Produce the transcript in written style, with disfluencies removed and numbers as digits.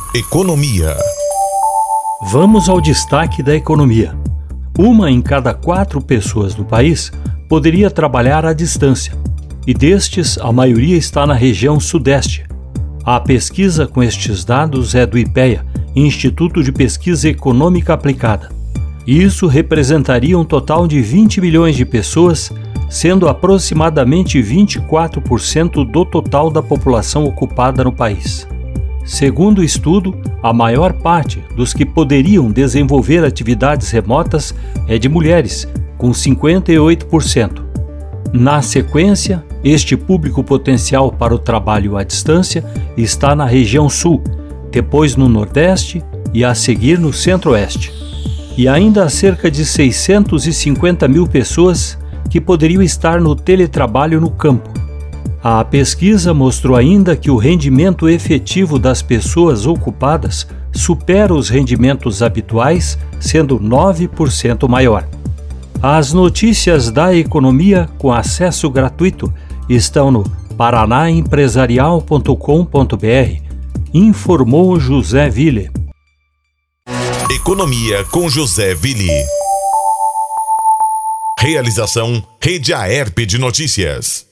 Economia. Vamos ao destaque da economia. 1 em cada 4 pessoas no país poderia trabalhar à distância, e destes a maioria está na região sudeste. A pesquisa com estes dados é do IPEA, Instituto de Pesquisa Econômica Aplicada. Isso representaria um total de 20 milhões de pessoas, sendo aproximadamente 24% do total da população ocupada no país. Segundo o estudo, a maior parte dos que poderiam desenvolver atividades remotas é de mulheres, com 58%. Na sequência, este público potencial para o trabalho à distância está na região sul, depois no nordeste e a seguir no centro-oeste. E ainda há cerca de 650 mil pessoas que poderiam estar no teletrabalho no campo. A pesquisa mostrou ainda que o rendimento efetivo das pessoas ocupadas supera os rendimentos habituais, sendo 9% maior. As notícias da economia com acesso gratuito estão no paranaempresarial.com.br, informou José Ville. Economia com José Ville. Realização Rede Aerp de Notícias.